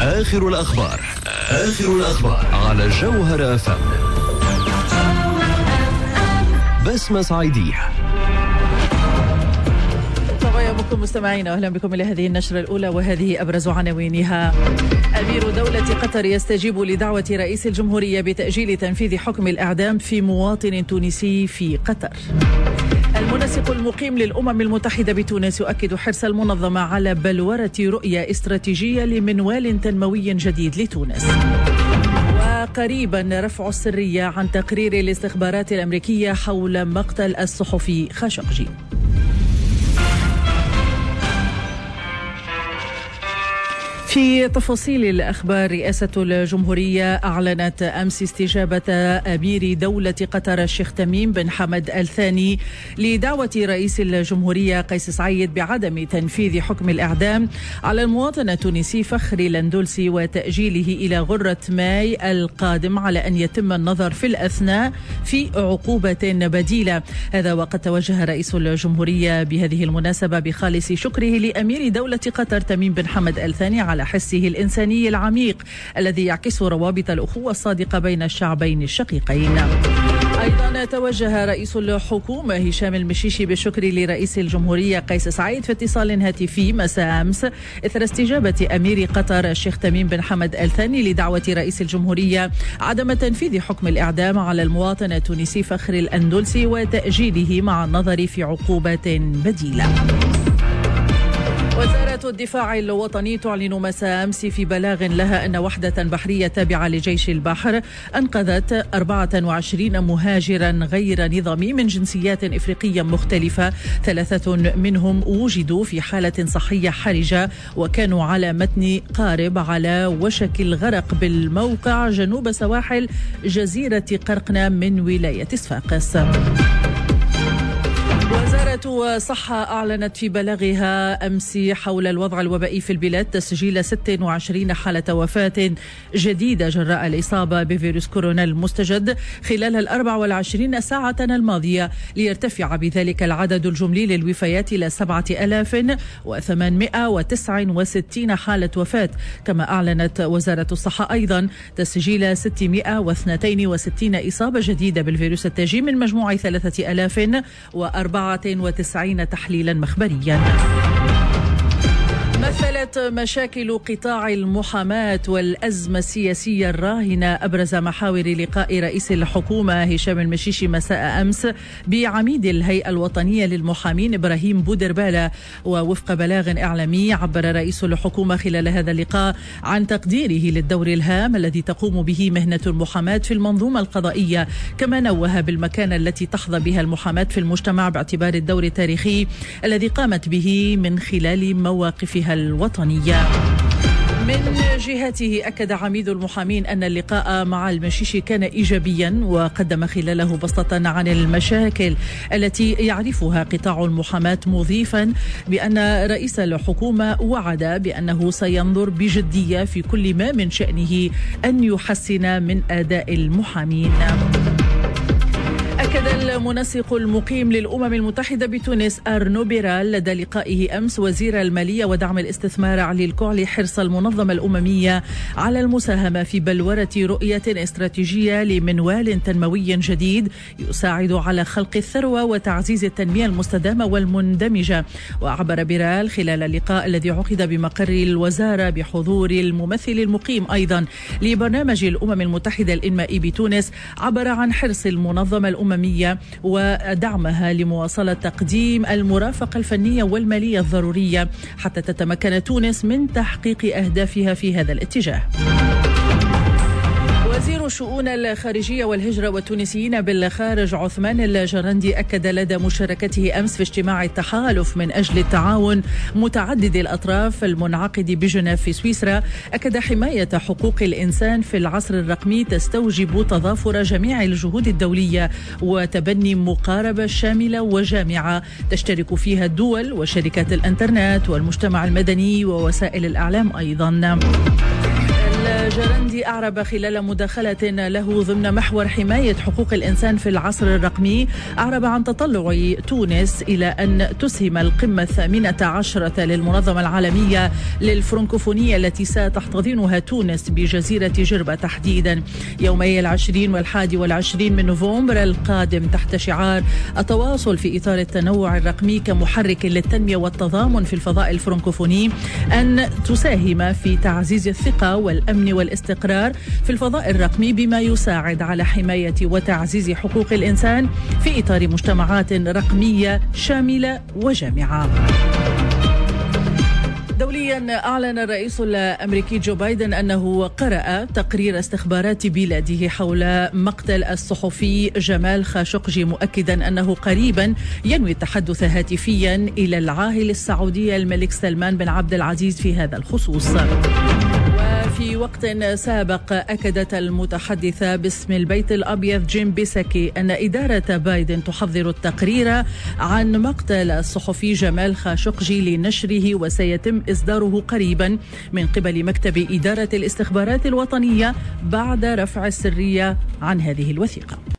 آخر الأخبار على جوهر FM. بسمة صعيدية. بكم مستمعين، أهلا بكم إلى هذه النشرة الأولى وهذه أبرز عناوينها. أمير دولة قطر يستجيب لدعوة رئيس الجمهورية بتأجيل تنفيذ حكم الإعدام في مواطن تونسي في قطر. المنسق المقيم للأمم المتحدة بتونس يؤكد حرص المنظمة على بلورة رؤية استراتيجية لمنوال تنموي جديد لتونس. وقريبا رفع السرية عن تقرير الاستخبارات الأمريكية حول مقتل الصحفي خاشقجي. في تفاصيل الأخبار، رئاسة الجمهورية أعلنت أمس استجابة أمير دولة قطر الشيخ تميم بن حمد الثاني لدعوة رئيس الجمهورية قيس سعيد بعدم تنفيذ حكم الإعدام على المواطن التونسي فخري الأندلسي وتأجيله إلى غرة ماي القادم، على أن يتم النظر في الأثناء في عقوبة بديلة. هذا وقد توجه رئيس الجمهورية بهذه المناسبة بخالص شكره لأمير دولة قطر تميم بن حمد الثاني على حسه الإنساني العميق الذي يعكس روابط الأخوة الصادقة بين الشعبين الشقيقين. أيضا توجه رئيس الحكومة هشام المشيشي بالشكر لرئيس الجمهورية قيس سعيد في اتصال هاتفي مساء أمس إثر استجابة أمير قطر الشيخ تميم بن حمد الثاني لدعوة رئيس الجمهورية عدم تنفيذ حكم الإعدام على المواطن التونسي فخري الأندلسي وتأجيله مع النظر في عقوبة بديلة. وزارة الدفاع الوطني تعلن مساء أمس في بلاغ لها أن وحدة بحرية تابعة لجيش البحر أنقذت 24 مهاجرا غير نظامي من جنسيات إفريقية مختلفة، 3 منهم وجدوا في حالة صحية حرجة وكانوا على متن قارب على وشك الغرق بالموقع جنوب سواحل جزيرة قرقنة من ولاية صفاقس. وزارة الصحة أعلنت في بلاغها أمس حول الوضع الوبائي في البلاد تسجيل 26 حالة وفاة جديدة جراء الإصابة بفيروس كورونا المستجد خلال 24 ساعة الماضية، ليرتفع بذلك العدد الجملي للوفيات إلى 7869 حالة وفاة. كما أعلنت وزارة الصحة أيضا تسجيل 662 إصابة جديدة بالفيروس التاجي من مجموع 3094 تحليلا مخبريا. مثلت مشاكل قطاع المحاماة والأزمة السياسية الراهنة أبرز محاور لقاء رئيس الحكومة هشام المشيشي مساء أمس بعميد الهيئة الوطنية للمحامين إبراهيم بودربالة. ووفق بلاغ إعلامي عبر رئيس الحكومة خلال هذا اللقاء عن تقديره للدور الهام الذي تقوم به مهنة المحاماة في المنظومة القضائية، كما نوه بالمكانة التي تحظى بها المحاماة في المجتمع باعتبار الدور التاريخي الذي قامت به من خلال مواقفها الوطنية. من جهته أكد عميد المحامين أن اللقاء مع المشيشي كان إيجابيا، وقدم خلاله بسطة عن المشاكل التي يعرفها قطاع المحاماة، مضيفا بأن رئيس الحكومة وعد بأنه سينظر بجدية في كل ما من شأنه أن يحسن من أداء المحامين. أكد المنسق المقيم للأمم المتحدة بتونس أرنو بيرال لدى لقائه أمس وزير المالية ودعم الاستثمار علي الكعلي حرص المنظمة الأممية على المساهمة في بلورة رؤية استراتيجية لمنوال تنموي جديد يساعد على خلق الثروة وتعزيز التنمية المستدامة والمندمجة. وعبر بيرال خلال اللقاء الذي عقد بمقر الوزارة بحضور الممثل المقيم أيضا لبرنامج الأمم المتحدة الإنمائي بتونس، عبر عن حرص المنظمة الأممية ودعمها لمواصلة تقديم المرافقة الفنية والمالية الضرورية حتى تتمكن تونس من تحقيق أهدافها في هذا الاتجاه. وزير الشؤون الخارجية والهجرة والتونسيين بالخارج عثمان الجرندي أكد لدى مشاركته أمس في اجتماع التحالف من أجل التعاون متعدد الأطراف المنعقد بجنيف في سويسرا، أكد حماية حقوق الإنسان في العصر الرقمي تستوجب تضافر جميع الجهود الدولية وتبني مقاربة شاملة وجامعة تشترك فيها الدول وشركات الإنترنت والمجتمع المدني ووسائل الإعلام أيضا. الجرندي أعرب خلال مداخلة له ضمن محور حماية حقوق الإنسان في العصر الرقمي، أعرب عن تطلع تونس إلى أن تسهم القمة 18 للمنظمة العالمية للفرنكوفونية التي ستحتضنها تونس بجزيرة جربة تحديدا يومي 20 و21 من نوفمبر القادم تحت شعار التواصل في إطار التنوع الرقمي كمحرك للتنمية والتضامن في الفضاء الفرنكوفوني، أن تساهم في تعزيز الثقة والأمن والاستقرار في الفضاء الرقمي بما يساعد على حماية وتعزيز حقوق الإنسان في إطار مجتمعات رقمية شاملة وجامعة. دوليا، أعلن الرئيس الأمريكي جو بايدن أنه قرأ تقرير استخبارات بلاده حول مقتل الصحفي جمال خاشقجي، مؤكدا أنه قريبا ينوي التحدث هاتفيا إلى العاهل السعودي الملك سلمان بن عبد العزيز في هذا الخصوص. وفي وقت سابق أكدت المتحدثة باسم البيت الأبيض جيم بيسكي أن إدارة بايدن تحضر التقرير عن مقتل الصحفي جمال خاشقجي لنشره، وسيتم إصداره قريبا من قبل مكتب إدارة الاستخبارات الوطنية بعد رفع السرية عن هذه الوثيقة.